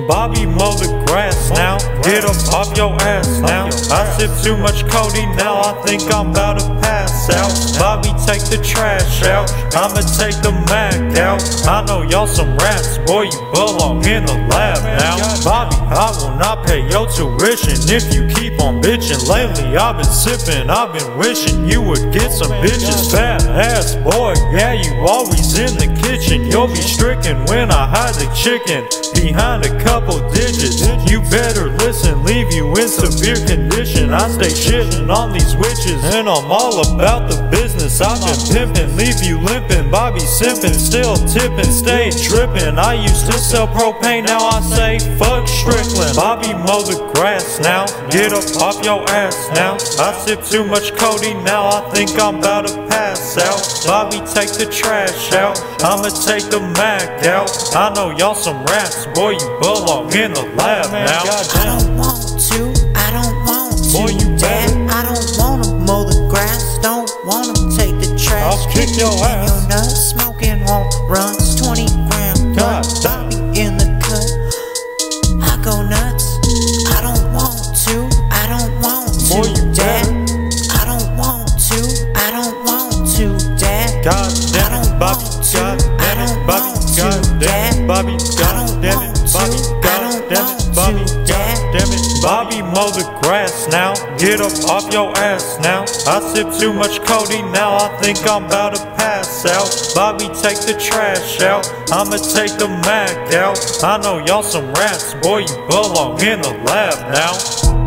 Bobby, mow the grass now. Get up off your ass now. I sip too much codeine now, I think I'm about to pass out. Bobby, take the trash out. I'ma take the Mac out. I know y'all some rats, boy, you belong in the lab now. Bobby, I will not pay your tuition if you keep on bitching. Lately I've been sipping, I've been wishing you would get some bitches. Fat ass boy, yeah, you always in the kitchen. You'll be stricken when I hide the chicken behind a couple digits. You better listen, leave you in severe condition. I stay shitting on these witches, and I'm all about the business. I've been pimping, leave you limping. Bobby simping, still tipping, stay tripping. I used to sell propane, now I say fuck Strickland. Bobby, mow the grass now. Get up off your ass now. I sip too much codeine now, I think I'm about to pass out. Bobby, take the trash out. I'ma take the Mac out. I know y'all some rats, boy, you belong in the lab now. I don't want to, boy, you Dad, I don't wanna mow the grass, don't wanna take the trash. I'll kick your ass. Your nuts, smoking home runs, 20 gram God blunt. Bobby in the cut, I go nuts. I don't want to, boy, you Dad. I don't want to, Dad. God damn it, Bobby, God damn it, Bobby, God damn it, Bobby, God damn it, Bobby, God damn it, Bobby, God damn it. Bobby, mow the grass now. Get up off your ass now. I sip too much codeine now, I think I'm about to pass out. Bobby, take the trash out. I'ma take the Mac out. I know y'all some rats, boy, you belong in the lab now.